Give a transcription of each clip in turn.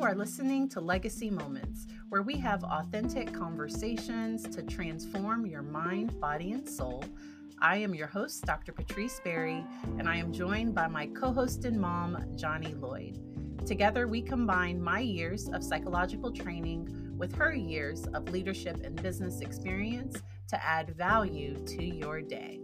are listening to Legacy Moments, where we have authentic conversations to transform your mind, body, and soul. I am your host, Dr. Patrice Berry, and I am joined by my co-host and mom, Johnny Lloyd. Together, we combine my years of psychological training with her years of leadership and business experience to add value to your day.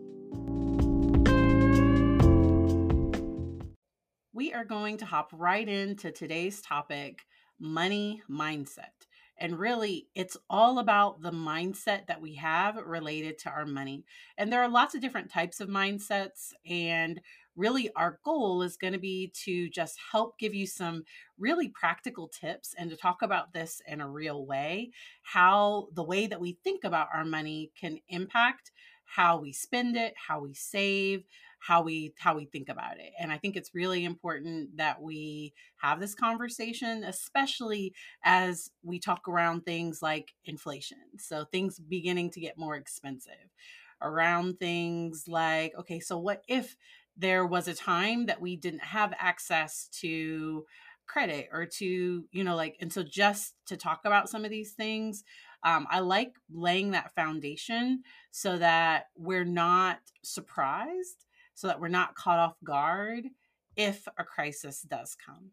We are going to hop right into today's topic, money mindset. And really, it's all about the mindset that we have related to our money. And there are lots of different types of mindsets. And really, our goal is going to be to just help give you some really practical tips and to talk about this in a real way, how the way that we think about our money can impact how we spend it, how we save, how we think about it. And I think it's really important that we have this conversation, especially as we talk around things like inflation. So things beginning to get more expensive, around things like, okay, so what if there was a time that we didn't have access to credit or to, and so just to talk about some of these things, I like laying that foundation so that we're not surprised, so that we're not caught off guard if a crisis does come.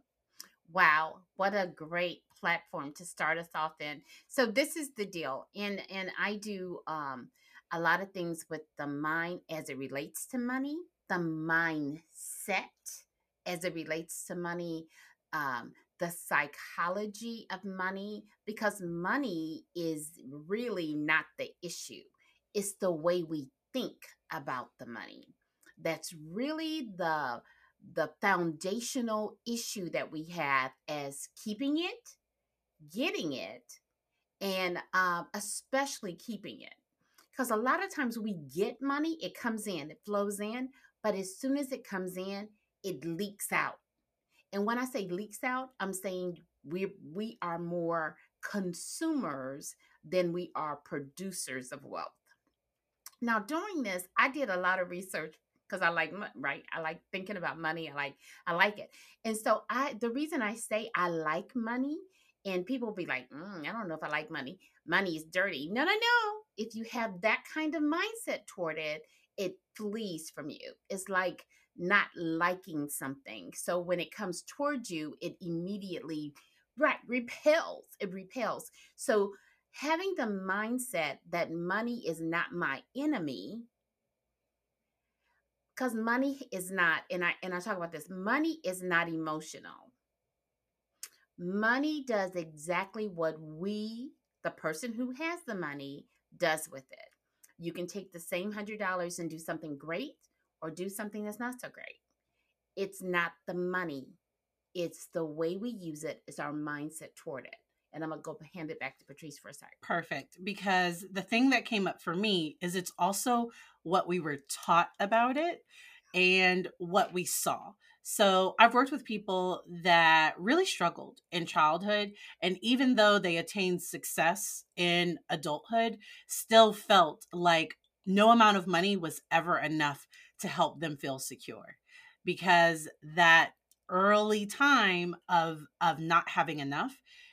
Wow, what a great platform to start us off in. So this is the deal. And I do a lot of things with the mind as it relates to money, the mindset as it relates to money, the psychology of money, because money is really not the issue. It's the way we think about the money. That's really the foundational issue that we have as keeping it, getting it, and especially keeping it. Because a lot of times we get money, it comes in, it flows in, but as soon as it comes in, it leaks out. And when I say leaks out, I'm saying we are more consumers than we are producers of wealth. Now, during this, I did a lot of research because I like right. I like thinking about money. I like it, and so the reason I say I like money, and people be like, I don't know if I like money. Money is dirty. No, no, no. If you have that kind of mindset toward it, it flees from you. It's like not liking something. So when it comes towards you, it immediately repels. It repels. So having the mindset that money is not my enemy, because money is not, and I talk about this, money is not emotional. Money does exactly what the person who has the money, does with it. You can take the same $100 and do something great or do something that's not so great. It's not the money. It's the way we use it. It's our mindset toward it. And I'm going to go hand it back to Patrice for a second. Perfect. Because the thing that came up for me is it's also what we were taught about it and what we saw. So I've worked with people that really struggled in childhood, and even though they attained success in adulthood, still felt like no amount of money was ever enough to help them feel secure, because that early time of not having enough.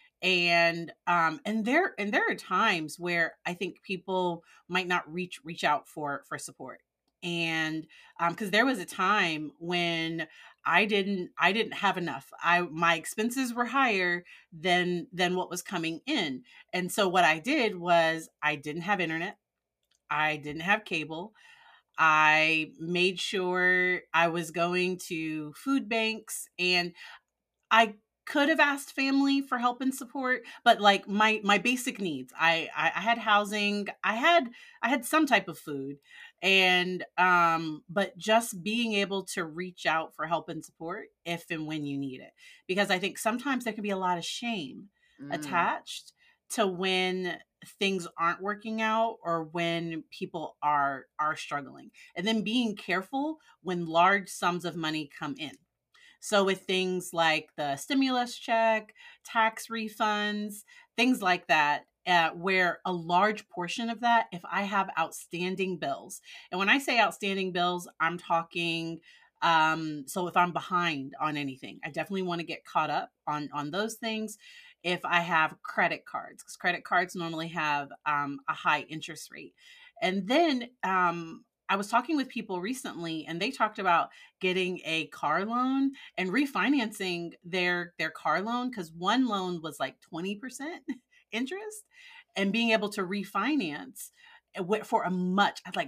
And there are times where I think people might not reach out for support. And because there was a time when I didn't have enough. My expenses were higher than what was coming in. And so what I did was I didn't have internet. I didn't have cable. I made sure I was going to food banks, and I could have asked family for help and support, but like my basic needs, I had housing, I had some type of food, and but just being able to reach out for help and support if and when you need it, because I think sometimes there can be a lot of shame attached to when things aren't working out or when people are struggling, and then being careful when large sums of money come in. So with things like the stimulus check, tax refunds, things like that, where a large portion of that, if I have outstanding bills, and when I say outstanding bills, I'm talking So if I'm behind on anything, I definitely want to get caught up on those things. If I have credit cards, because credit cards normally have a high interest rate. And then I was talking with people recently, and they talked about getting a car loan and refinancing their car loan, because one loan was like 20% interest, and being able to refinance for a much like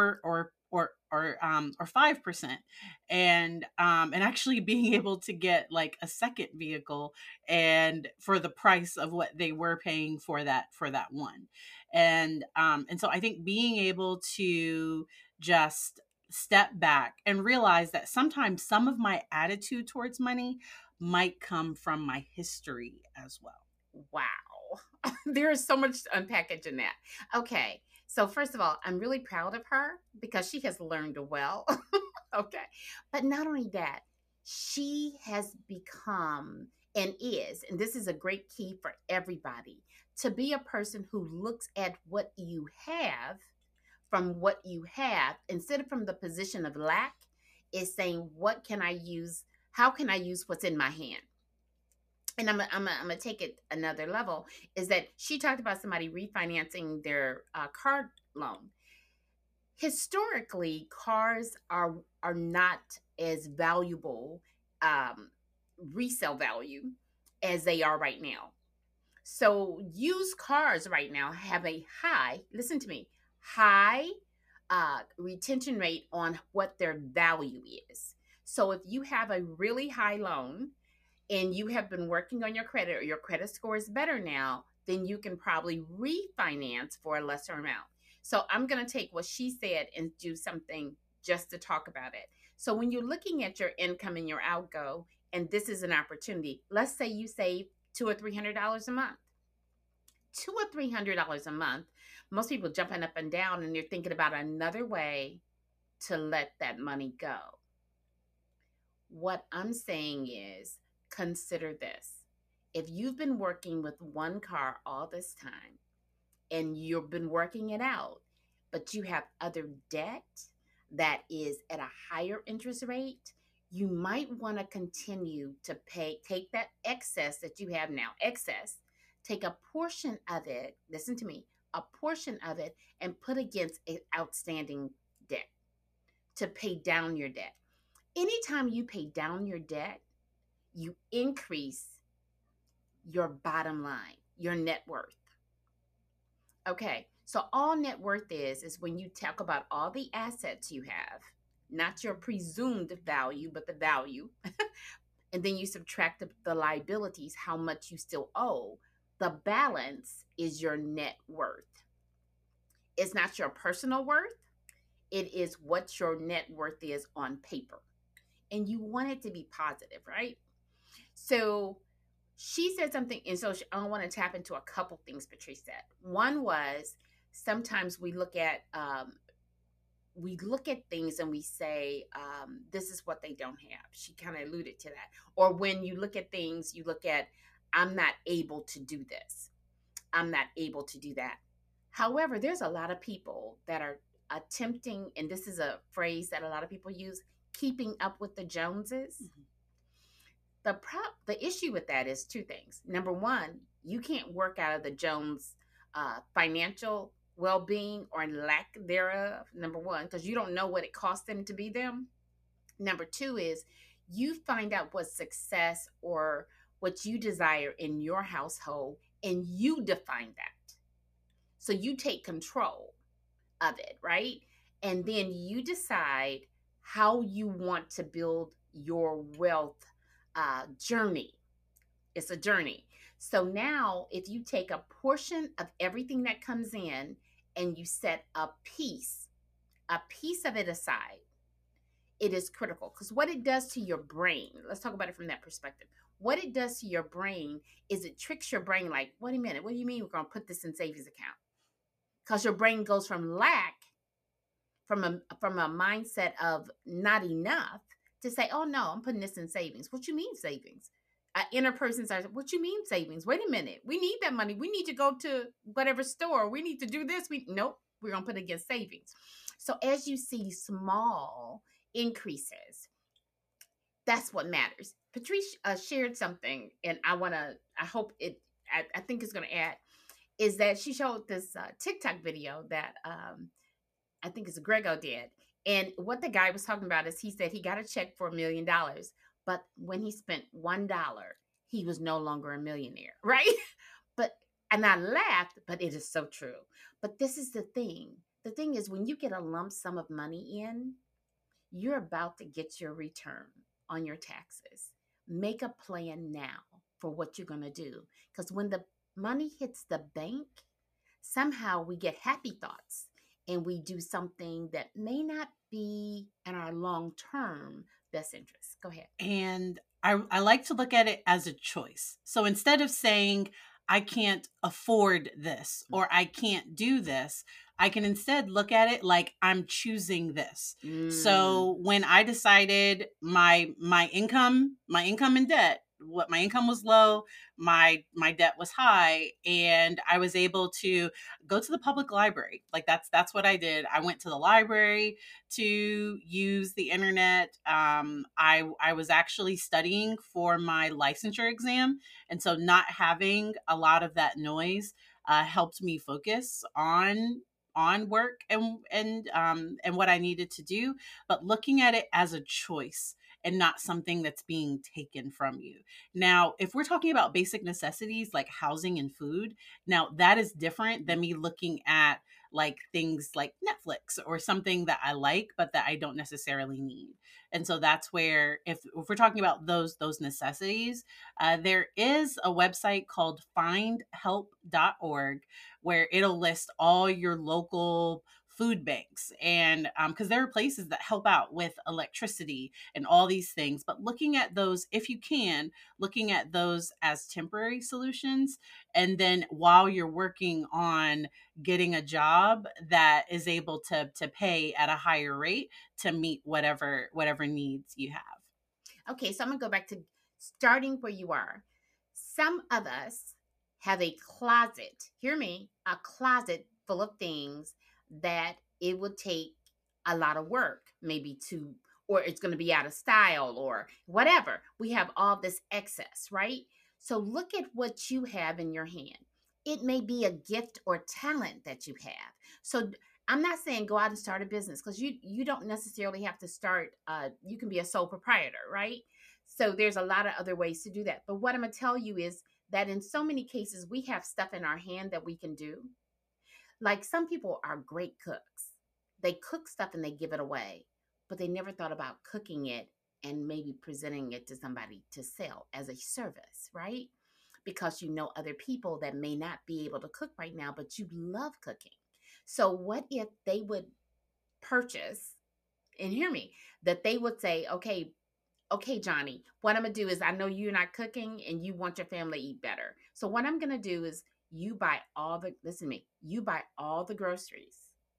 4 or 5%, and actually being able to get like a second vehicle, and for the price of what they were paying for that one. And so I think being able to just step back and realize that sometimes some of my attitude towards money might come from my history as well. Wow. There is so much to unpackage in that. Okay. So, first of all, I'm really proud of her because she has learned well. Okay. But not only that, she has become and is, and this is a great key for everybody, to be a person who looks at what you have from what you have instead of from the position of lack, is saying, what can I use? How can I use what's in my hand? And I'm gonna take it another level. Is that she talked about somebody refinancing their car loan. Historically, cars are not as valuable, um, resale value, as they are right now. So used cars right now have a high, listen to me, high retention rate on what their value is. So if you have a really high loan and you have been working on your credit, or your credit score is better now, then you can probably refinance for a lesser amount. So I'm going to take what she said and do something just to talk about it. So when you're looking at your income and your outgo, and this is an opportunity, let's say you save $200 or $300 a month. $200 or $300 a month. Most people jumping up and down, and they're thinking about another way to let that money go. What I'm saying is, consider this. If you've been working with one car all this time and you've been working it out, but you have other debt that is at a higher interest rate, you might want to continue to take that excess that you have now, take a portion of it, listen to me, a portion of it, and put against an outstanding debt to pay down your debt. Anytime you pay down your debt, you increase your bottom line, your net worth. Okay, so all net worth is when you talk about all the assets you have, not your presumed value, but the value, and then you subtract the liabilities, how much you still owe. The balance is your net worth. It's not your personal worth, it is what your net worth is on paper. And you want it to be positive, right? So she said something, and so I want to tap into a couple things Patrice said. One was, sometimes we look at things and we say, this is what they don't have. She kind of alluded to that. Or when you look at things, you look at, I'm not able to do this, I'm not able to do that. However, there's a lot of people that are attempting, and this is a phrase that a lot of people use, keeping up with the Joneses. Mm-hmm. The issue with that is two things. Number one, you can't work out of the Jones financial well-being or lack thereof. Number one, because you don't know what it costs them to be them. Number two is, you find out what success or what you desire in your household, and you define that. So you take control of it, right? And then you decide how you want to build your wealth journey. It's a journey. So now, if you take a portion of everything that comes in and you set a piece of it aside, it is critical, because what it does to your brain, let's talk about it from that perspective. What it does to your brain is it tricks your brain like, wait a minute, what do you mean we're going to put this in savings account? Because your brain goes from lack, from a mindset of not enough, to say, oh no, I'm putting this in savings. What you mean savings? Inner person says, what you mean savings? Wait a minute. We need that money. We need to go to whatever store. We need to do this. Nope, we're going to put it against savings. So as you see small increases That's what matters. Patrice shared something, and I hope I think it's going to add, is that she showed this TikTok video that I think it's Grego did. And what the guy was talking about is he said he got a check for $1 million, but when he spent $1, he was no longer a millionaire, right? But and I laughed, but it is so true. But this is the thing. The thing is when you get a lump sum of money in, you're about to get your return on your taxes. Make a plan now for what you're going to do. Because when the money hits the bank, somehow we get happy thoughts and we do something that may not be in our long term best interest. Go ahead. And I like to look at it as a choice. So instead of saying, I can't afford this or I can't do this, I can instead look at it like I'm choosing this. So when I decided my income and debt, what my income was low, my debt was high, and I was able to go to the public library. Like that's what I did. I went to the library to use the internet. I was actually studying for my licensure exam, and so not having a lot of that noise helped me focus on work and what I needed to do, but looking at it as a choice and not something that's being taken from you. Now, if we're talking about basic necessities like housing and food, now that is different than me looking at like things like Netflix or something that I like but that I don't necessarily need. And so that's where if we're talking about those necessities, there is a website called findhelp.org where it'll list all your local food banks, and because there are places that help out with electricity and all these things, but looking at those, if you can, looking at those as temporary solutions, and then while you're working on getting a job that is able to pay at a higher rate to meet whatever needs you have. Okay, so I'm going to go back to starting where you are. Some of us have a closet, hear me, a closet full of things that it would take a lot of work, maybe to, or it's going to be out of style or whatever. We have all this excess, right? So look at what you have in your hand. It may be a gift or talent that you have. So I'm not saying go out and start a business because you don't necessarily have to start. You can be a sole proprietor, right? So there's a lot of other ways to do that. But what I'm gonna tell you is that in so many cases we have stuff in our hand that we can do. Like some people are great cooks. They cook stuff and they give it away, but they never thought about cooking it and maybe presenting it to somebody to sell as a service, right? Because you know other people that may not be able to cook right now, but you love cooking. So what if they would purchase, and hear me, that they would say, okay, Johnny, what I'm gonna do is I know you're not cooking and you want your family to eat better. So what I'm gonna do is you buy all the, listen to me, you buy all the groceries.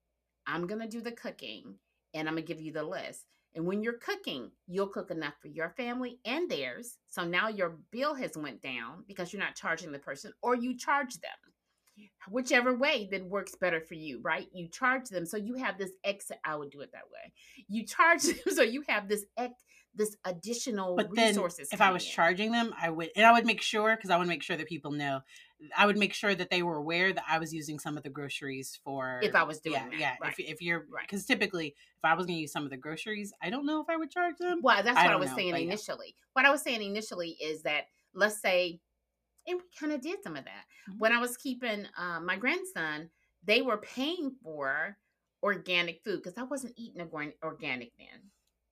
I'm gonna do the cooking and I'm gonna give you the list. And when you're cooking, you'll cook enough for your family and theirs. So now your bill has went down because you're not charging the person, or you charge them. Whichever way that works better for you, right? You charge them so you have this extra. I would do it that way. You charge them so you have this additional But then resources if I coming was in. charging them, I would make sure, because I want to make sure that people know, I would make sure that they were aware that I was using some of the groceries If for, I was doing yeah, that, yeah. right, If you're, right. because typically if I was going to use some of the groceries, I don't know if I would charge them. Well, that's I what I don't was know, saying but yeah. initially. What I was saying initially is that, let's say, and we kind of did some of that Mhm. when I was keeping my grandson. They were paying for organic food because I wasn't eating organic then.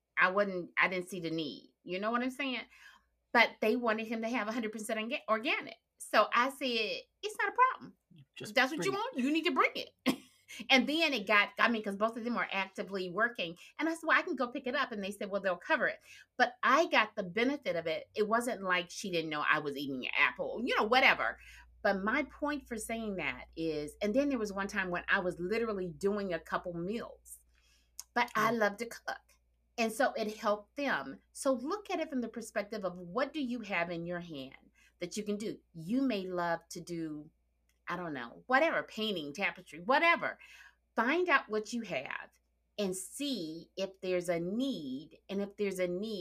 I didn't see the need. You know what I'm saying? But they wanted him to have 100% organic. So I said, it's not a problem. If Just that's what you bring it. want, you need to bring it. And then it got, I mean, because both of them are actively working. And I said, well, I can go pick it up. And they said, well, they'll cover it. But I got the benefit of it. It wasn't like she didn't know I was eating an apple, whatever. But my point for saying that is, and then there was one time when I was literally doing a couple meals, but I love to cook. And so it helped them. So look at it from the perspective of what do you have in your hand that you can do? You may love to do, I don't know, whatever, painting, tapestry, whatever. Find out what you have and see if there's a need. And if there's a need,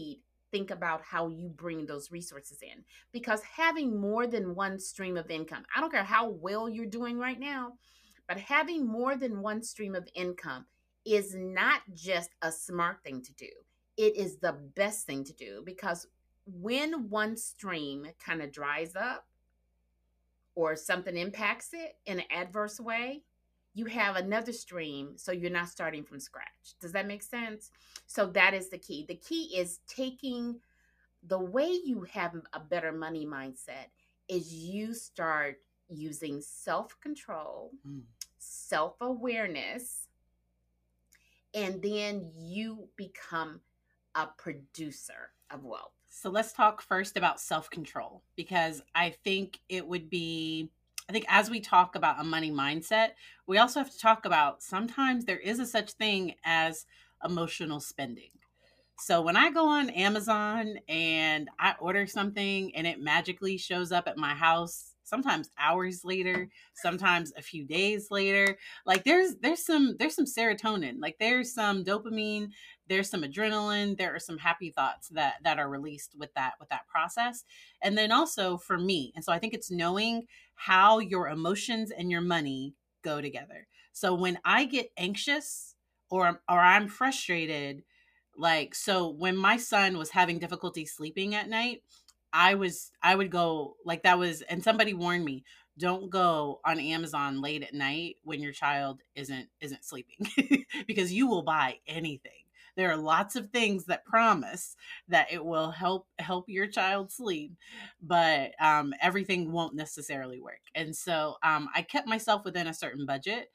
think about how you bring those resources in, because having more than one stream of income, I don't care how well you're doing right now, but having more than one stream of income is not just a smart thing to do. It is the best thing to do, because when one stream kind of dries up or something impacts it in an adverse way, you have another stream, so you're not starting from scratch. Does that make sense? So that is the key. The key is taking the way you have a better money mindset is you start using self-control, Mm. self-awareness, and then you become a producer of wealth. So let's talk first about self control, because I think it would be, I think as we talk about a money mindset, we also have to talk about sometimes there is a such thing as emotional spending. So when I go on Amazon and I order something and it magically shows up at my house, sometimes hours later, sometimes a few days later, like there's some serotonin, like there's some dopamine, there's some adrenaline, there are some happy thoughts that are released with that process. And then also for me, and so I think it's knowing how your emotions and your money go together. So when I get anxious or I'm frustrated, like, so when my son was having difficulty sleeping at night, I would go like that was, and somebody warned me, don't go on Amazon late at night when your child isn't sleeping because you will buy anything. There are lots of things that promise that it will help your child sleep, but everything won't necessarily work. And so I kept myself within a certain budget,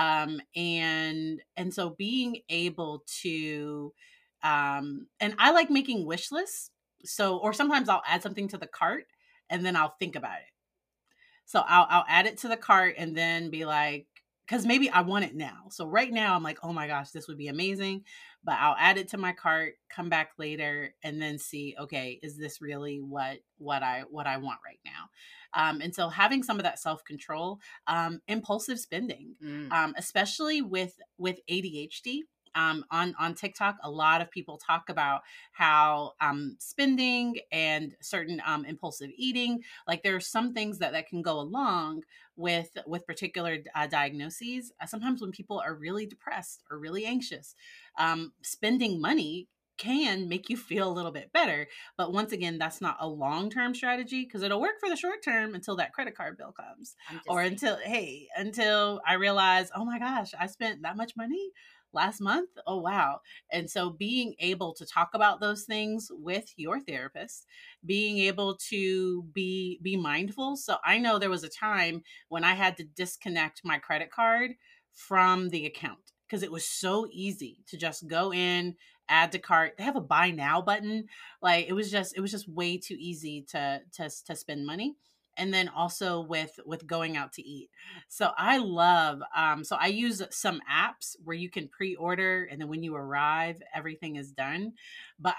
and so being able to and I like making wish lists. So, or sometimes I'll add something to the cart and then I'll think about it. So I'll add it to the cart and then be like, because maybe I want it now. So right now I'm like, oh my gosh, this would be amazing. But I'll add it to my cart, come back later, and then see, okay, is this really what I want right now? And so having some of that self control, impulsive spending, Mm. especially with ADHD. On TikTok, a lot of people talk about how spending and certain impulsive eating, like there are some things that can go along with particular diagnoses. Sometimes when people are really depressed or really anxious, spending money can make you feel a little bit better. But once again, that's not a long-term strategy, because it'll work for the short term until that credit card bill comes, I'm or just saying. until I realize, oh my gosh, I spent that much money last month. Oh wow. And so being able to talk about those things with your therapist, being able to be mindful. So I know there was a time when I had to disconnect my credit card from the account because it was so easy to just go in, add to cart. They have a buy now button. Like it was just way too easy to spend money. And then also with going out to eat. So I love, so I use some apps where you can pre-order and then when you arrive everything is done. But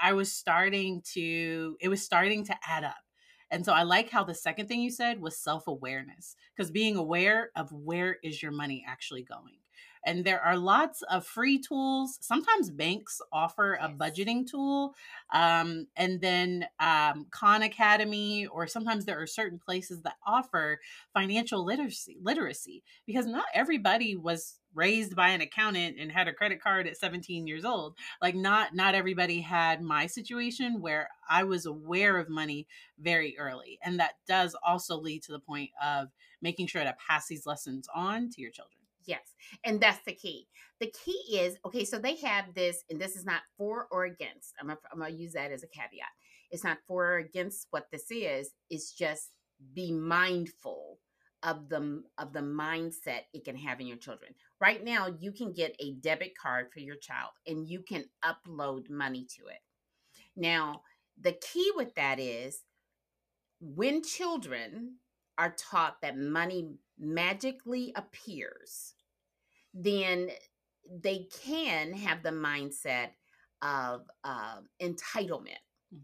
it was starting to add up. And so I like how the second thing you said was self-awareness, because being aware of where is your money actually going. And there are lots of free tools. Sometimes banks offer a Yes. budgeting tool, and then Khan Academy, or sometimes there are certain places that offer financial literacy, because not everybody was raised by an accountant and had a credit card at 17 years old. Like not everybody had my situation where I was aware of money very early, and that does also lead to the point of making sure to pass these lessons on to your children. Yes. And that's the key. The key is, okay, so they have this, and this is not for or against. I'm going to use that as a caveat. It's not for or against what this is. It's just be mindful of the mindset it can have in your children. Right now, you can get a debit card for your child and you can upload money to it. Now, the key with that is when children are taught that money magically appears, then they can have the mindset of entitlement.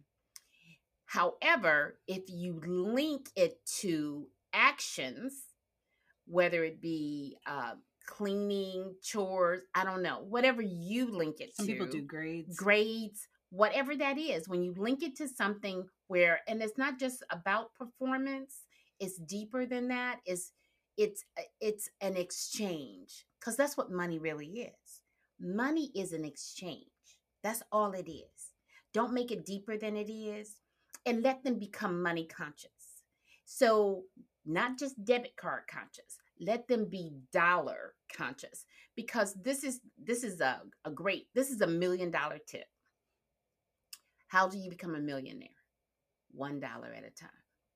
However, if you link it to actions, whether it be cleaning, chores, I don't know, whatever you link it Some people do to, grades. grades, whatever that is, when you link it to something where, and it's not just about performance, it's deeper than that. It's an exchange, because that's what money really is. Money is an exchange. That's all it is. Don't make it deeper than it is, and let them become money conscious. So, not just debit card conscious. Let them be dollar conscious, because this is a great, this is $1 million tip. How do you become a millionaire? $1 at a time.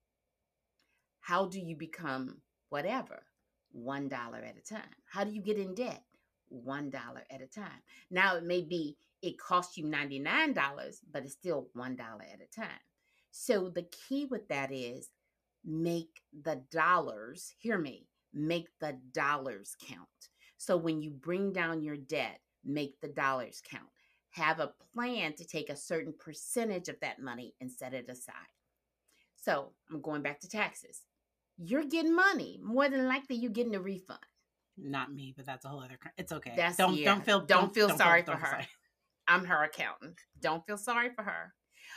How do you become whatever? $1 at a time. How do you get in debt? $1 at a time. Now it may be it costs you $99, but it's still $1 at a time. So the key with that is make the dollars, hear me, make the dollars count. So when you bring down your debt, make the dollars count. Have a plan to take a certain percentage of that money and set it aside. So I'm going back to taxes. You're getting money. More than likely, you're getting a refund. Not me, but that's a whole other. It's okay. That's Don't yeah. don't feel Don't feel sorry for don't feel her. sorry. I'm her accountant. Don't feel sorry for her.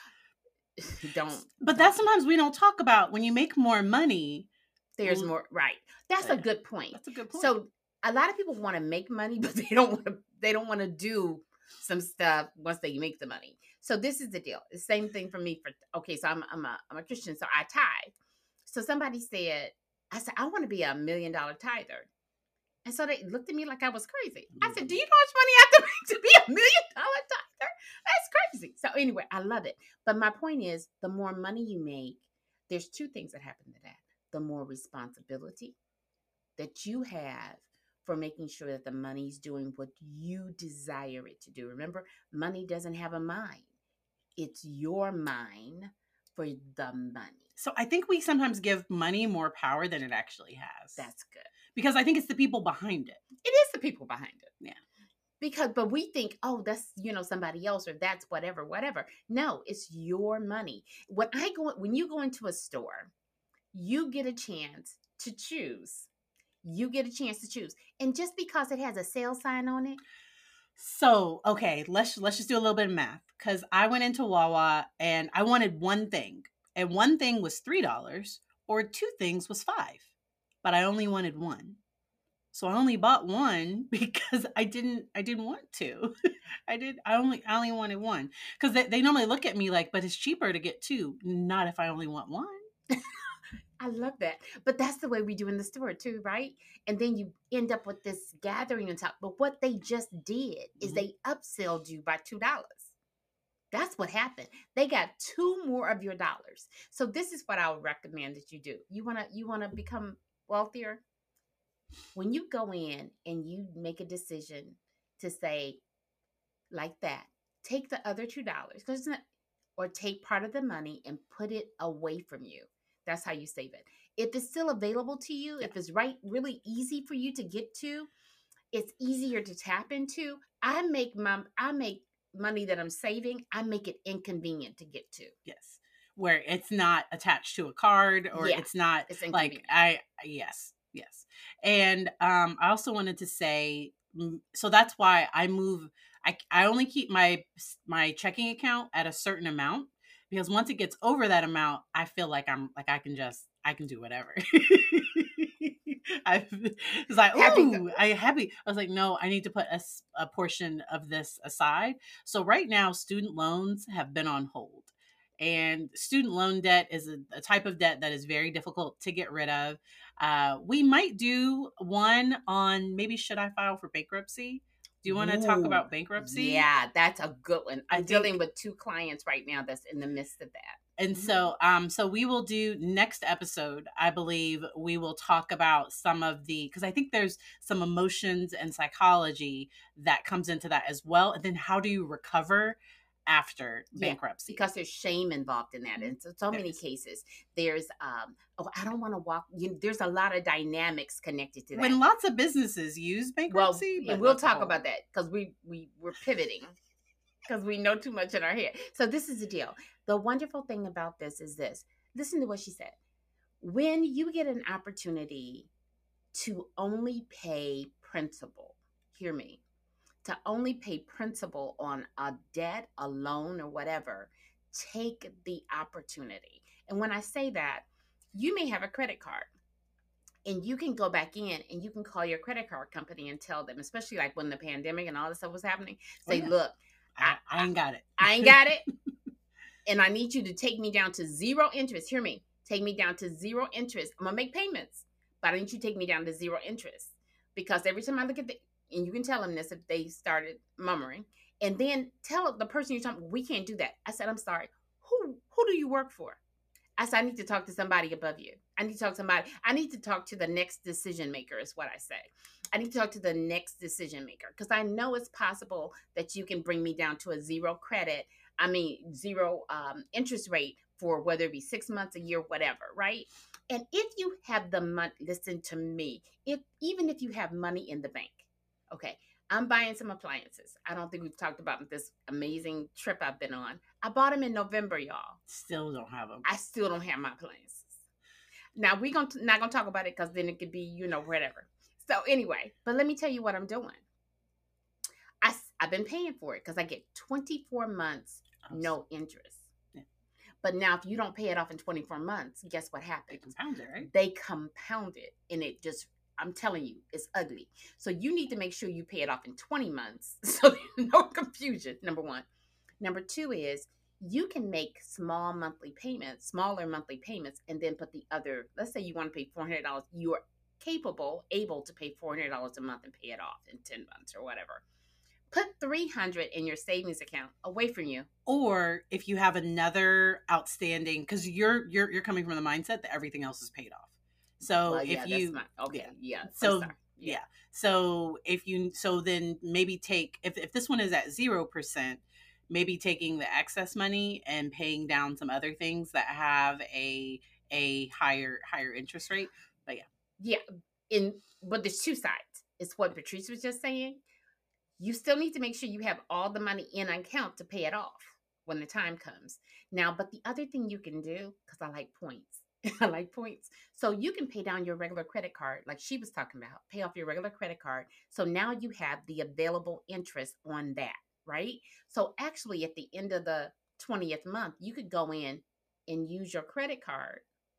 Don't. But that's sometimes we don't talk about when you make more money. There's more, right? That's a good point. That's a good point. So a lot of people want to make money, but they don't want to. They don't want to do some stuff once they make the money. So this is the deal. The same thing for me. So I'm a Christian, so I tithe. So somebody said, I said, I want to be $1 million tither. And so they looked at me like I was crazy. I said, do you know how much money I have to make to be $1 million tither? That's crazy. So anyway, I love it. But my point is, the more money you make, there's two things that happen to that. The more responsibility that you have for making sure that the money's doing what you desire it to do. Remember, money doesn't have a mind. It's your mind for the money. So I think we sometimes give money more power than it actually has. That's good. Because I think it's the people behind it. It is the people behind it. Yeah. But we think, oh, that's, somebody else, or that's whatever. No, it's your money. When you go into a store, you get a chance to choose. And just because it has a sale sign on it. So, okay, let's just do a little bit of math, because I went into Wawa and I wanted one thing, and one thing was $3, or two things was $5, but I only wanted one. So I only bought one because I didn't want to. I only wanted one, because they normally look at me like, but it's cheaper to get two. Not if I only want one. I love that. But that's the way we do in the store too, right? And then you end up with this gathering on top. But what they just did is they upselled you by $2. That's what happened. They got two more of your dollars. So this is what I would recommend that you do. You wanna become wealthier? When you go in and you make a decision to say, like that, take the other $2, or take part of the money and put it away from you. That's how you save it. If it's still available to you, if it's really easy for you to get to, it's easier to tap into. I make money that I'm saving, I make it inconvenient to get to. Yes. Where it's not attached to a card, or it's not like yes. And I also wanted to say, so that's why I move. I only keep my checking account at a certain amount, because once it gets over that amount, I feel like I can do whatever. I was like, ooh, I'm happy. I was like, no, I need to put a portion of this aside. So right now, student loans have been on hold. And student loan debt is a type of debt that is very difficult to get rid of. We might do one on maybe, should I file for bankruptcy? Do you want to talk about bankruptcy? Yeah, that's a good one. I'm dealing with 2 clients right now that's in the midst of that. And so we will do next episode. I believe we will talk about some of because I think there's some emotions and psychology that comes into that as well. And then how do you recover after bankruptcy? Because there's shame involved in that. And so many cases, there's, I don't want to walk. There's a lot of dynamics connected to that. When lots of businesses use bankruptcy. Well, we'll talk about that, because we're pivoting, because we know too much in our head. So this is the deal. The wonderful thing about this is this. Listen to what she said. When you get an opportunity to only pay principal, hear me, to only pay principal on a debt, a loan, or whatever, take the opportunity. And when I say that, you may have a credit card and you can go back in and you can call your credit card company and tell them, especially like when the pandemic and all this stuff was happening, Oh say, yeah, look, I, I ain't got it. I ain't got it. And I need you to take me down to zero interest. Hear me. Take me down to zero interest. I'm going to make payments, but I need you to take me down to zero interest. Because every time I look at the, and you can tell them this if they started murmuring, and then tell the person you're talking, we can't do that. I said, I'm sorry. Who do you work for? I said, I need to talk to somebody above you. I need to talk to somebody. I need to talk to the next decision maker, is what I say. I need to talk to the next decision maker because I know it's possible that you can bring me down to a zero credit. I mean, zero interest rate for whether it be 6 months, a year, whatever, right? And if you have the money, listen to me. Even if you have money in the bank, okay, I'm buying some appliances. I don't think we've talked about this amazing trip I've been on. I bought them in November, y'all. Still don't have them. I still don't have my appliances. Now we're not gonna talk about it because then it could be, whatever. So anyway, but let me tell you what I'm doing. I've been paying for it because I get 24 months, no interest. Yeah. But now if you don't pay it off in 24 months, guess what happens? They compound it, right? They compound it, and it just, I'm telling you, it's ugly. So you need to make sure you pay it off in 20 months so there's no confusion, number one. Number two is you can make smaller monthly payments, and then put the other, let's say you want to pay $400. You are able to pay $400 a month and pay it off in 10 months or whatever. Put $300 in your savings account away from you. Or if you have another outstanding, because you're coming from the mindset that everything else is paid off. So Well, if you okay, yeah. So yeah. So then maybe take if this one is at 0%, maybe taking the excess money and paying down some other things that have a higher interest rate. But but there's two sides. It's what Patrice was just saying. You still need to make sure you have all the money in an account to pay it off when the time comes. Now, but the other thing you can do, because I like points. I like points. So you can pay down your regular credit card, like she was talking about, pay off your regular credit card. So now you have the available interest on that, right? So actually at the end of the 20th month, you could go in and use your credit card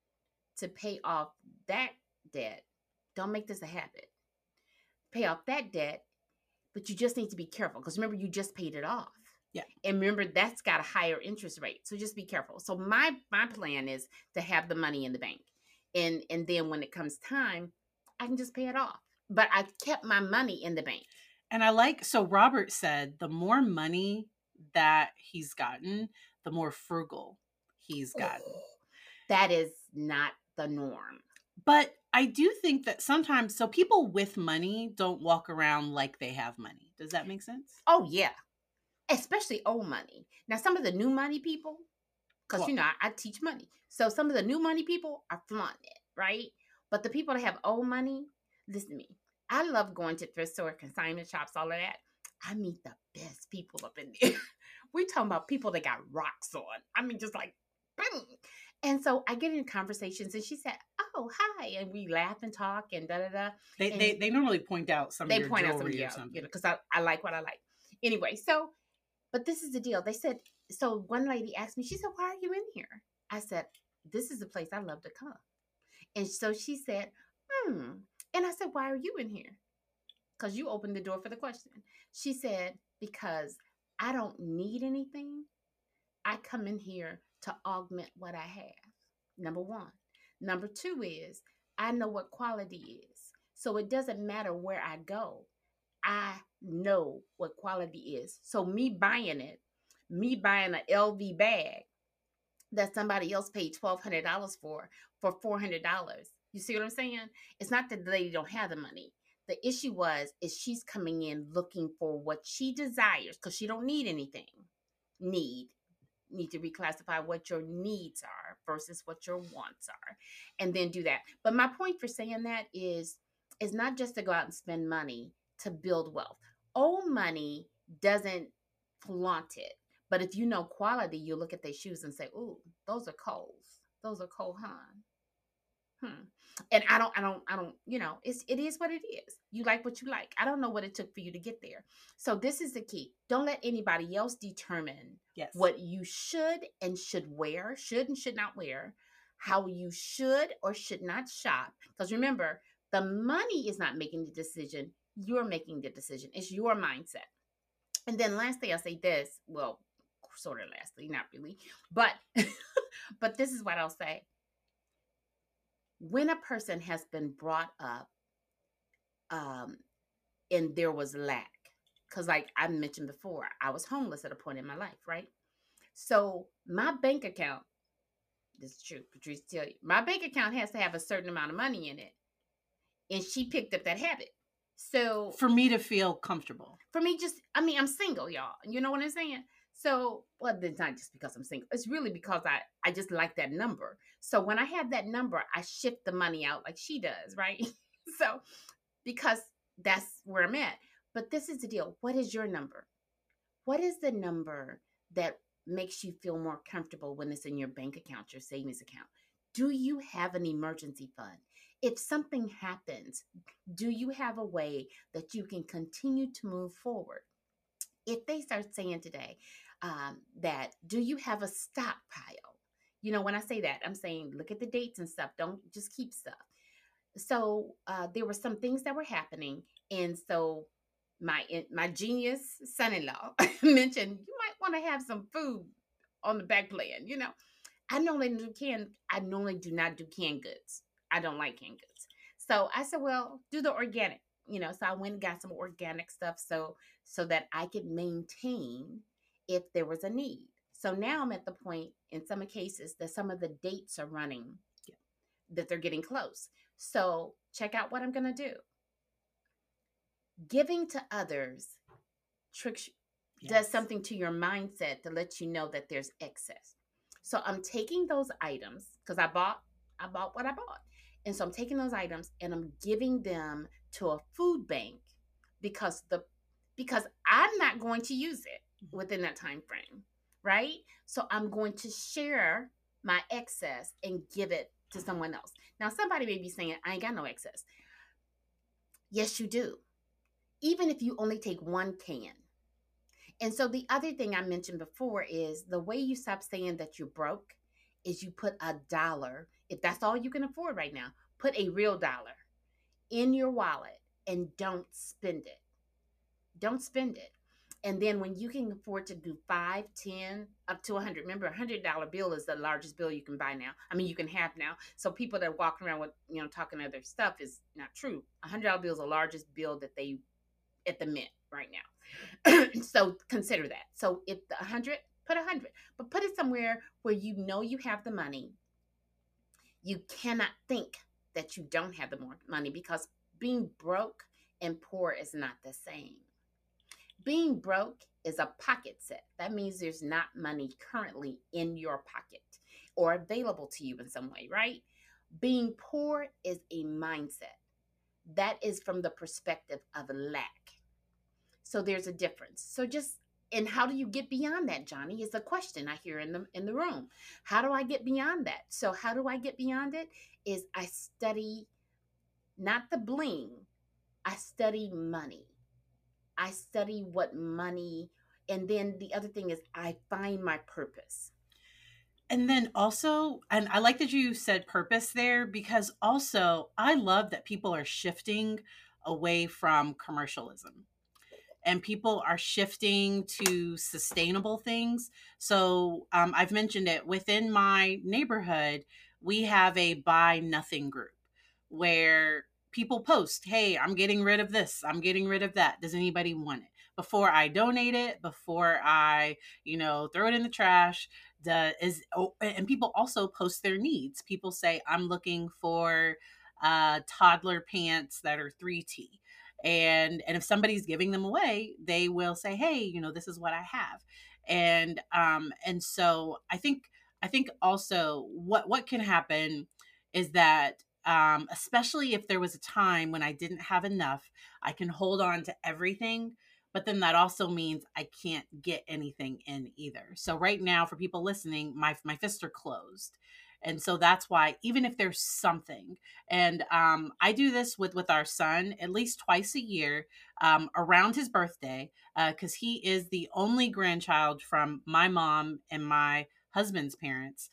to pay off that debt. Don't make this a habit. Pay off that debt, but you just need to be careful because remember, you just paid it off. Yeah. And remember, that's got a higher interest rate. So just be careful. So my plan is to have the money in the bank. And then when it comes time, I can just pay it off. But I kept my money in the bank. And so Robert said the more money that he's gotten, the more frugal he's gotten. That is not the norm. But I do think that sometimes, so people with money don't walk around like they have money. Does that make sense? Oh, yeah. Especially old money. Now, some of the new money people, because, I teach money. So some of the new money people are flaunting it, right? But the people that have old money, listen to me. I love going to thrift store, consignment shops, all of that. I meet the best people up in there. We're talking about people that got rocks on. I mean, just like, boom. And so I get in conversations and she said, oh, hi. And we laugh and talk and da-da-da. They normally point out some of your jewelry or something. Because I like what I like. Anyway, so, but this is the deal. They said, so one lady asked me, she said, why are you in here? I said, this is a place I love to come. And so she said, And I said, why are you in here? Because you opened the door for the question. She said, because I don't need anything. I come in here to augment what I have. Number one. Number two is I know what quality is. So it doesn't matter where I go. I know what quality is. So me buying an LV bag that somebody else paid $1,200 for $400. You see what I'm saying? It's not that the lady don't have the money. The issue is she's coming in looking for what she desires because she don't need anything. Need to reclassify what your needs are versus what your wants are, and then do that. But my point for saying that is not just to go out and spend money to build wealth. Old money doesn't flaunt it. But if you know quality, you look at their shoes and say, ooh, those are Kohl's. Those are Cole Haan. Hmm. And I don't, it is what it is. You like what you like. I don't know what it took for you to get there. So this is the key. Don't let anybody else determine Yes. what you should wear, should and should not wear, how you should or should not shop. Because remember, the money is not making the decision. You're making the decision. It's your mindset. And then lastly, I'll say this. Well, sort of lastly, not really, but but this is what I'll say. When a person has been brought up um, and there was lack, because like I mentioned before, I was homeless at a point in my life, right? So my bank account, this is true, Patrice tell you, my bank account has to have a certain amount of money in it. And she picked up that habit. So For me to feel comfortable. for me, I'm single, y'all. You know what I'm saying? So, well, it's not just because I'm single. It's really because I just like that number. So when I have that number, I shift the money out like she does, right? So because that's where I'm at. But this is the deal. What is your number? What is the number that makes you feel more comfortable when it's in your bank account, your savings account? Do you have an emergency fund? If something happens, do you have a way that you can continue to move forward? If they start saying today that, do you have a stockpile? When I say that, I'm saying look at the dates and stuff. Don't just keep stuff. So there were some things that were happening, and so my genius son-in-law mentioned you might want to have some food on the back plan. I normally do not do canned goods. I don't like canned goods. So I said, well, do the organic. So I went and got some organic stuff so that I could maintain if there was a need. So now I'm at the point in some cases that some of the dates are running, that they're getting close. So check out what I'm going to do. Giving to others tricks does something to your mindset to let you know that there's excess. So I'm taking those items because I bought what I bought. And so I'm taking those items and I'm giving them to a food bank because because I'm not going to use it within that time frame, right? So I'm going to share my excess and give it to someone else. Now somebody may be saying, I ain't got no excess. Yes, you do. Even if you only take one can. And so the other thing I mentioned before is the way you stop saying that you're broke is you put $1. If that's all you can afford right now, put a real dollar in your wallet and don't spend it. Don't spend it. And then when you can afford to do 5, 10, up to 100, remember $100 bill is the largest bill you can buy now. I mean, you can have now. So people that walk around with, talking other stuff is not true. $100 bill is the largest bill that they at the mint right now. So consider that. So if the 100, put 100, but put it somewhere where you have the money. You cannot think that you don't have the more money because being broke and poor is not the same. Being broke is a pocket set. That means there's not money currently in your pocket or available to you in some way, right? Being poor is a mindset. That is from the perspective of lack. So there's a difference. And how do you get beyond that, Johnny? Is a question I hear in the room. How do I get beyond that? So how do I get beyond it? Is I study not the bling. I study money. I study what money, and then the other thing is I find my purpose. And then also, and I like that you said purpose there, because also I love that people are shifting away from commercialism and people are shifting to sustainable things. So I've mentioned it within my neighborhood. We have a buy nothing group where people post, hey, I'm getting rid of this, I'm getting rid of that. Does anybody want it? Before I donate it, before I, throw it in the trash, and people also post their needs. People say, I'm looking for toddler pants that are 3T, and if somebody's giving them away, they will say, hey, this is what I have. And so I think also what can happen is that, especially if there was a time when I didn't have enough, I can hold on to everything, but then that also means I can't get anything in either. So right now, for people listening, my fists are closed. And so that's why, even if there's something, and I do this with our son at least twice a year, around his birthday, because he is the only grandchild from my mom and my husband's parents.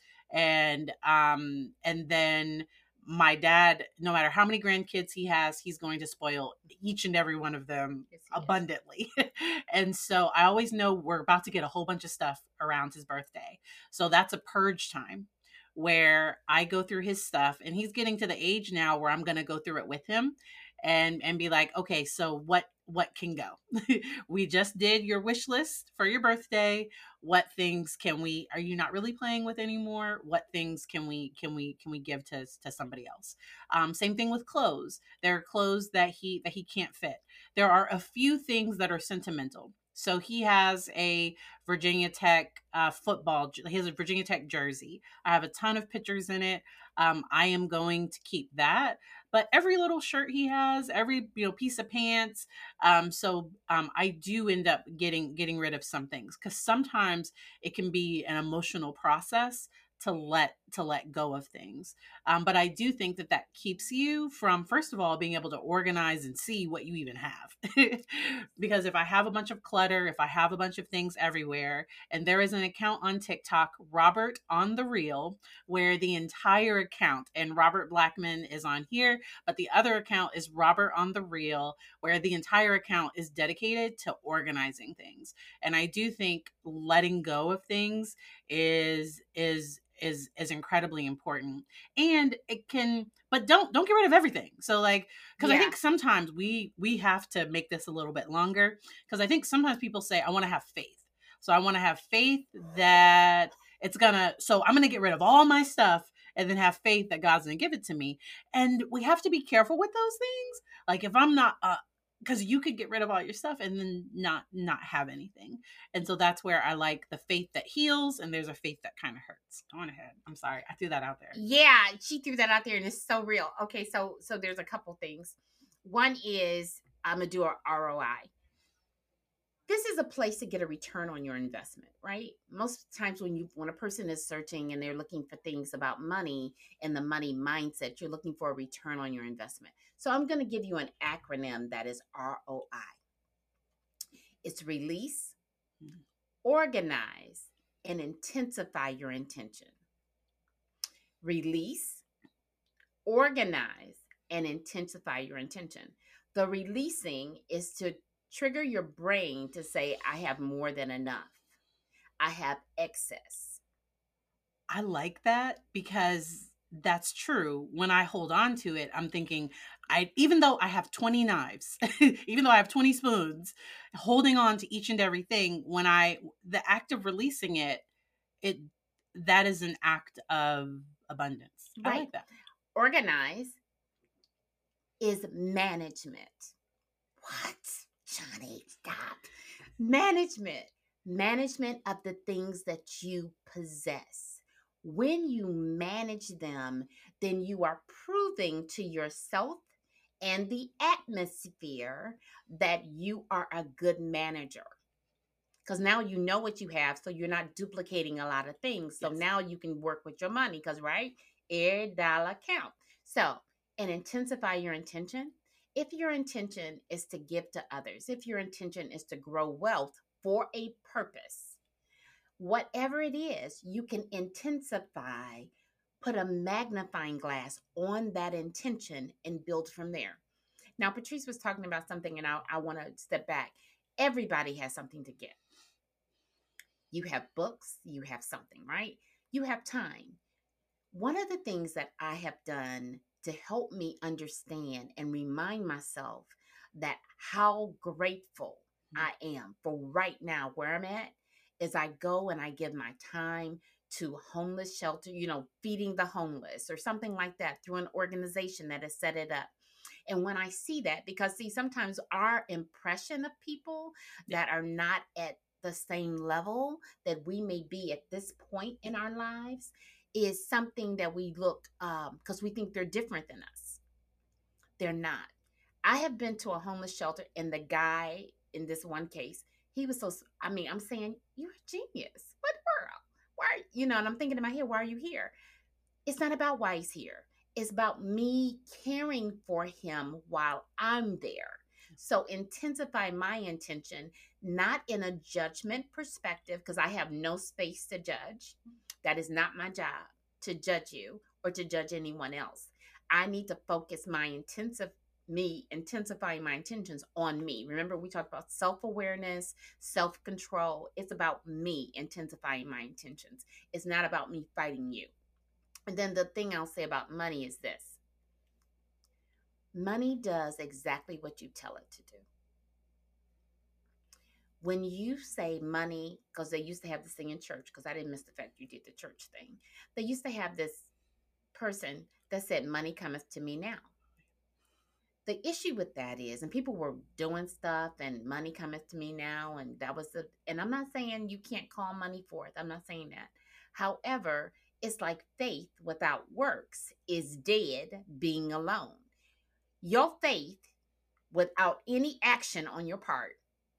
And then my dad, no matter how many grandkids he has, he's going to spoil each and every one of them Yes, he is. abundantly. And so I always know we're about to get a whole bunch of stuff around his birthday. So that's a purge time where I go through his stuff, and he's getting to the age now where I'm going to go through it with him and be like, "Okay, so what can go? We just did your wish list for your birthday. What things can we, are you not really playing with anymore? What things can we give to somebody else?" Same thing with clothes. There are clothes that he can't fit. There are a few things that are sentimental. So he has a Virginia Tech he has a Virginia Tech jersey. I have a ton of pictures in it. I am going to keep that. But every little shirt he has, every piece of pants, I do end up getting rid of some things, because sometimes it can be an emotional process to let go of things. But I do think that keeps you from, first of all, being able to organize and see what you even have. Because if I have a bunch of clutter, if I have a bunch of things everywhere, and there is an account on TikTok, Robert on the Real, where the entire account, and Robert Blackman is on here, but the other account is Robert on the Real, where the entire account is dedicated to organizing things. And I do think letting go of things is incredibly important. And it can, but don't get rid of everything. So, like, because I Yeah. think sometimes we have to make this a little bit longer, because I think sometimes people say, I want to have faith. So I want to have faith that so I'm gonna get rid of all my stuff and then have faith that God's gonna give it to me. And we have to be careful with those things. Like, if I'm not because you could get rid of all your stuff and then not have anything. And so that's where I like the faith that heals, and there's a faith that kind of hurts. Go on ahead. I'm sorry, I threw that out there. Yeah, she threw that out there and it's so real. Okay, so there's a couple things. One is I'm gonna do a ROI. This is a place to get a return on your investment, right? Most times when a person is searching and they're looking for things about money and the money mindset, you're looking for a return on your investment. So I'm going to give you an acronym that is ROI. It's release, organize, and intensify your intention. Release, organize, and intensify your intention. The releasing is to trigger your brain to say, I have more than enough. I have excess. I like that, because that's true. When I hold on to it, I'm thinking, even though I have 20 knives, even though I have 20 spoons, holding on to each and everything, the act of releasing it that is an act of abundance. I Right. like that. Organize is management. What? Johnny, stop. Management. Management of the things that you possess. When you manage them, then you are proving to yourself and the atmosphere that you are a good manager. Because now you know what you have, so you're not duplicating a lot of things. So Yes. now you can work with your money, because right, every dollar count. So, and intensify your intention. If your intention is to give to others, if your intention is to grow wealth for a purpose, whatever it is, you can intensify, put a magnifying glass on that intention and build from there. Now, Patrice was talking about something, and I want to step back. Everybody has something to give. You have books, you have something, right? You have time. One of the things that I have done to help me understand and remind myself that how grateful I am for right now where I'm at is I go and I give my time to homeless shelter, feeding the homeless or something like that through an organization that has set it up. And when I see that, because see, sometimes our impression of people that are not at the same level that we may be at this point in our lives is something that we look because we think they're different than us. They're not. I have been to a homeless shelter, and the guy in this one case, he was so. I mean, I'm saying you're a genius. What world? Why? And I'm thinking in my head, why are you here? It's not about why he's here. It's about me caring for him while I'm there. So intensify my intention, not in a judgment perspective, because I have no space to judge. That is not my job to judge you or to judge anyone else. I need to focus my intensifying my intentions on me. Remember, we talked about self-awareness, self-control. It's about me intensifying my intentions. It's not about me fighting you. And then the thing I'll say about money is this: money does exactly what you tell it to do. When you say money, because they used to have this thing in church, because I didn't miss the fact you did the church thing. They used to have this person that said, "Money cometh to me now." The issue with that is, and people were doing stuff and money cometh to me now, and that was and I'm not saying you can't call money forth. I'm not saying that. However, it's like faith without works is dead being alone. Your faith without any action on your part.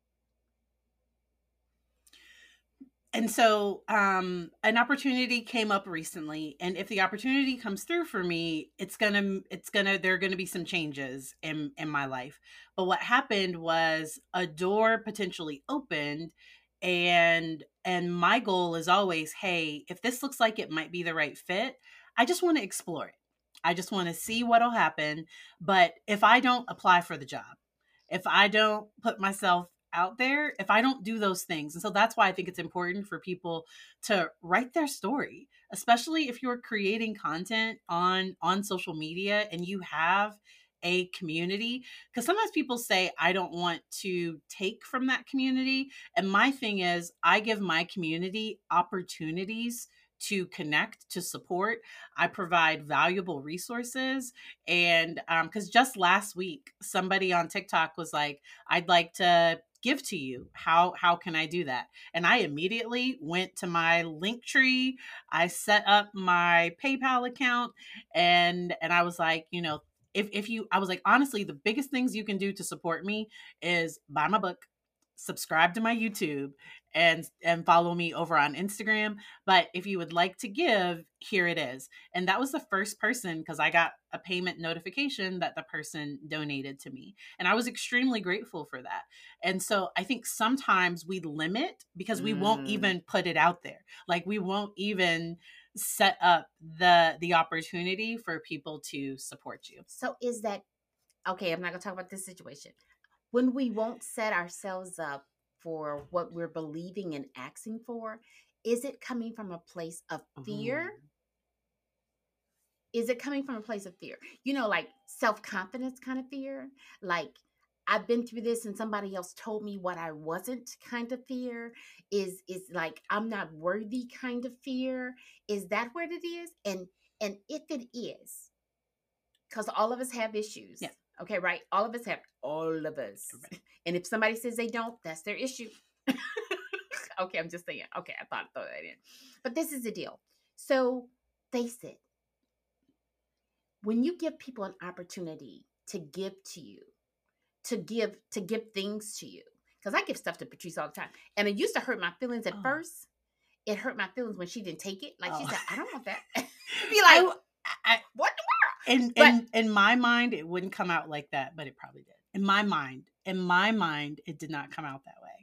And so an opportunity came up recently, and if the opportunity comes through for me, there are gonna be some changes in my life. But what happened was a door potentially opened, and my goal is always, hey, if this looks like it might be the right fit, I just want to explore it. I just want to see what'll happen. But if I don't apply for the job, if I don't put myself out there, if I don't do those things. And so that's why I think it's important for people to write their story, especially if you're creating content on social media and you have a community, because sometimes people say I don't want to take from that community, and my thing is I give my community opportunities to connect, to support. I provide valuable resources. And because just last week somebody on TikTok was like, I'd like to give to you. How can I do that? And I immediately went to my link tree. I set up my PayPal account, and I was like, if you I was like, honestly, the biggest things you can do to support me is buy my book, subscribe to my YouTube, and follow me over on Instagram. But if you would like to give, here it is. And that was the first person, because I got a payment notification that the person donated to me. And I was extremely grateful for that. And so I think sometimes we limit because we won't even put it out there. Like we won't even set up the opportunity for people to support you. So is that okay? I'm not going to talk about this situation. When we won't set ourselves up for what we're believing and asking for, is it coming from a place of fear? Is it coming from a place of fear? Like self-confidence kind of fear? Like, I've been through this and somebody else told me what I wasn't kind of fear? Is like I'm not worthy kind of fear? Is that what it is? And if it is, because all of us have issues. Yeah. Okay, right? All of us have, all of us. Correct. And if somebody says they don't, that's their issue. Okay, I'm just saying. Okay, I thought I'd throw that in. But this is the deal. So face it. When you give people an opportunity to give to you, to give things to you, because I give stuff to Patrice all the time, and it used to hurt my feelings at first. It hurt my feelings when she didn't take it. Like she said, I don't want that. Be like, what the world? In my mind, it wouldn't come out like that, but it probably did. In my mind, it did not come out that way.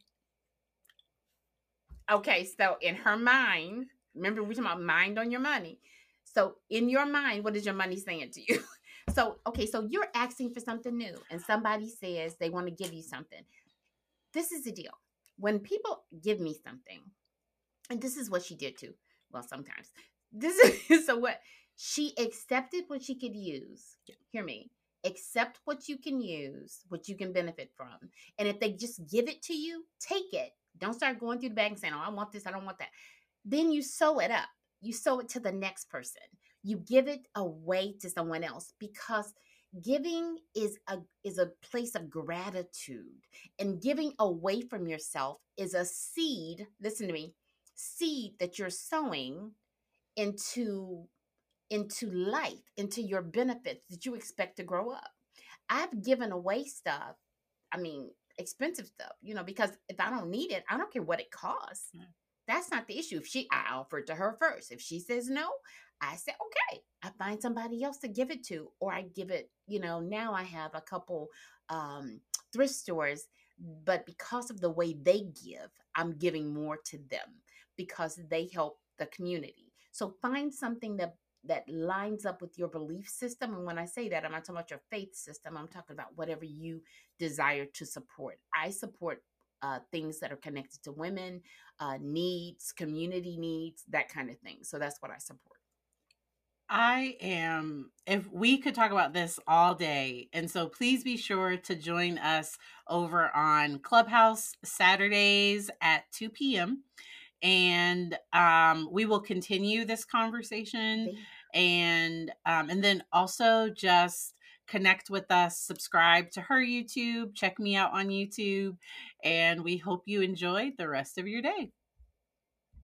Okay, so in her mind, remember we talking about mind on your money. So in your mind, what is your money saying to you? So you're asking for something new, and somebody says they want to give you something. This is the deal. When people give me something, and this is what she did too. Well, sometimes this is so what she accepted what she could use. Hear me. Accept what you can use, what you can benefit from. And if they just give it to you, take it. Don't start going through the bag and saying, oh, I want this, I don't want that. Then you sew it up. You sew it to the next person. You give it away to someone else, because giving is a place of gratitude. And giving away from yourself is a seed. Listen to me. Seed that you're sowing into life, into your benefits that you expect to grow up. I've given away stuff, I mean, expensive stuff, because if I don't need it, I don't care what it costs. That's not the issue. I offer it to her first. If she says no, I say, okay, I find somebody else to give it to, or I give it, now I have a couple um, thrift stores, but because of the way they give, I'm giving more to them because they help the community. So find something that lines up with your belief system. And when I say that, I'm not talking about your faith system. I'm talking about whatever you desire to support. I support things that are connected to women, needs, community needs, that kind of thing. So that's what I support. If we could talk about this all day. And so please be sure to join us over on Clubhouse Saturdays at 2 p.m. And we will continue this conversation, and then also just connect with us, subscribe to her YouTube, check me out on YouTube, and we hope you enjoy the rest of your day.